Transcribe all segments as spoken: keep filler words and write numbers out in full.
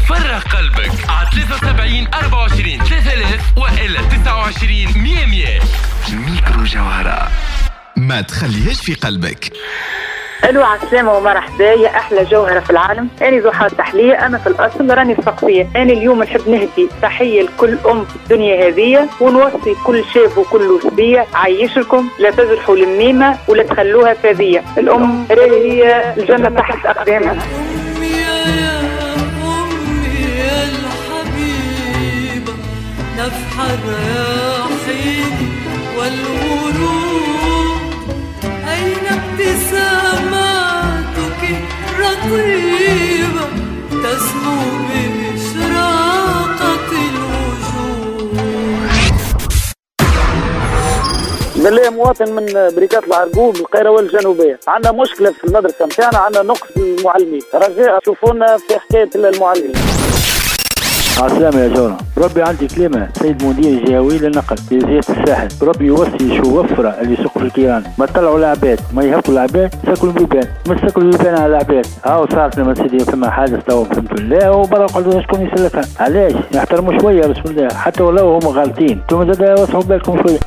وفرغ قلبك على ثلاثة وسبعين أربعة وعشرين ثلاثة آلاف وإلا تسعة وعشرين مية مية. ميكرو جوهرة، ما تخليهاش في قلبك. الو، عالسلامة ومرحبا يا احلى جوهرة في العالم. انا زحات تحلية، انا في الاصل راني سقفية. انا اليوم نحب نهدي تحية لكل ام في الدنيا هذه، ونوصي كل شاب وكل وسبية عايشلكم لا تجرحوا الميمة ولا تخلوها فاذية. الام هي الجنة تحت اقدامها. امي يا امي يا الحبيبة، نفح الرياحين والورود، اين ابتساماتك رطيبة تسمو بإشراقة الوجود. بالله مواطن من بريكات العرقوب القيروان الجنوبية، عندنا مشكلة في المدرسة متاعنا، عندنا نقص المعلمين، رجاء شوفونا في حكاية المعلمين. عسلامة يا جورة، ربي عندي كلمة سيد مدير الجهوي للنقل في جزيرة الساحل، ربي يوصي شو وفرة اللي يسوقوا في الكيران، ما طلعوا العباد، ما يهبطوا العباد، سكوا البيبان، ما سكوا البيبان على العباد. هاو صارت لما سيدي فما حادث تو فهمت الله، وبرا قالوا شكون يسلكها، علاش؟ يحترموا شوية بسم الله، حتى ولو هم غالطين، انتم زاد وسعوا بالكم شوية.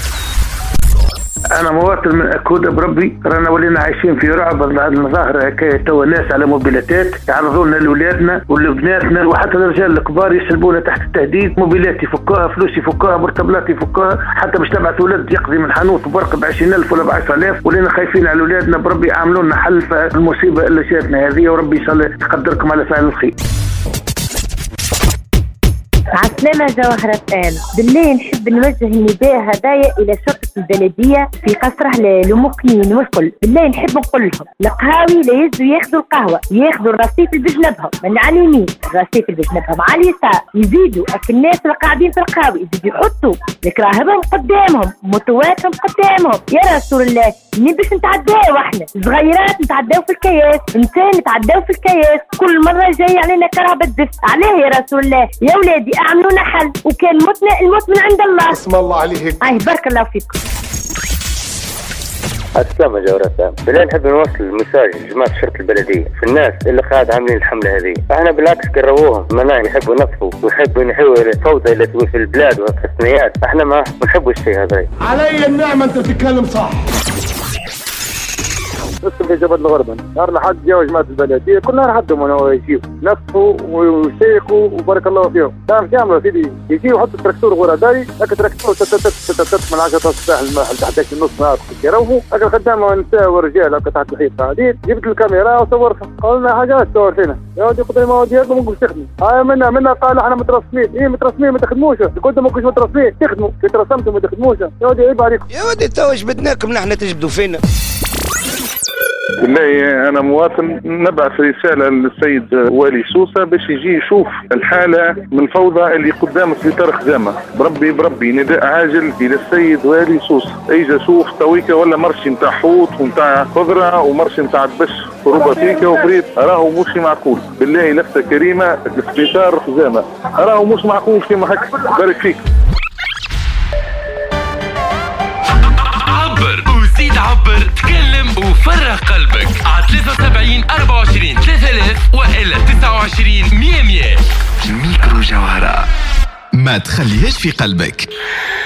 أنا مواطن من أكودة بربي، رانا ولينا عايشين في رعب. المظاهرة هكايا توا الناس على موبيلاتات يعرضونا لأولادنا ولبناتنا، وحتى الرجال الكبار يسلبونا تحت التهديد. موبيلات يفكوها، فلوس يفكوها، مرتبلات يفكوها، حتى باش تبعث ولد يقضي من حانوت برق بعشرين ألف ولا بعشرة آلاف. ولينا خايفين على أولادنا بربي، يعملوا لنا حل في المصيبة اللي جاتنا هذه، وربي إن شاء الله يقدركم على فعل الخير. عسلامة جوهرة آل، بالله نحب نوجه النداء هدايا إلى شرطة البلدية في قصره للمقيمين والكل. بالله نحب نقول لهم القهاوي لا يزوا ياخذوا القهوة، ياخذوا الرصيف اللي بجنبهم من على اليمين، الرصيف اللي بجنبهم على اليسار، يزيدوا الناس اللي قاعدين في القهاوي يزيدوا يحطوا الكراهبهم قدامهم، مطواتهم قدامهم. يا رسول الله، منين باش نتعداو احنا صغيرات، نتعداو في الكياس، نسان نتعداو في الكياس، كل مرة جاي علينا كرهبة دفء. عليه يا رسول الله؟ يا ولادي اعملونا حل، وكان متنا الموت من عند الله. اسم الله عليك. اي بارك الله فيكم. السلام يا جورة، بالله نحب نوصل المساج لجماعة الشرطة البلدية في الناس اللي قاعد عاملين الحملة هذه. احنا بالعكس كرهوهم، منا يحبوا ينظفوا ويحبوا ينحوا الفوضى اللي تكون في البلاد والتسميات، احنا ما نحبوا الشيء هذا. علي النعمة انت تتكلم صح. نسكن في جبل الغربن، نهار لحد جاوا جماعة البلدية كل نهار حدهم وانا يجيبوا نفوا ويسيقوا وبارك الله فيهم. تعرف يعملوا سيدي، يجيوا يحطوا التراكتور غورة داري، لكن التراكتور تتتتتت من عشرة الساحل الماحل تحت النص نهار يروحوا، لكن خدامة نساء ورجال هكا تحت الحيط قاعدين. جبت الكاميرا وصورتها، قالوا لنا حاجات تصور فينا، يا ودي قدري ما ودي هذا ممكن تخدموا. هاي منا منا قال احنا مترسمين، ايه مترسمين ما تخدموش، قلت ممكن مترسمين تخدموا، كي ترسمتوا ما تخدموش، يا ودي عيب عليكم. يا ودي تو جبدناكم نحن تجبدوا فينا. بالله أنا مواطن نبعث رسالة للسيد والي سوسة باش يجي يشوف الحالة من فوضى اللي قدام سبيطار خزامة. بربي بربي نداء عاجل إلى السيد والي سوسة، اجا شوف تويكا ولا مرشي نتاع حوت ونتاع خضرة ومرشي نتاع دبش ورباطيكا وفريت، راهو مش معقول. بالله لفتة كريمة لسبيطار خزامة، راهو مش معقول كيما هكا. بارك فيك. زيد عبر، تكلم وفرغ قلبك على ثلاثة وسبعين أربعة وعشرين ثلاثة آلاف وإلا تسعة وعشرين مية مية. ميكرو جوهرة، ما تخليهاش في قلبك.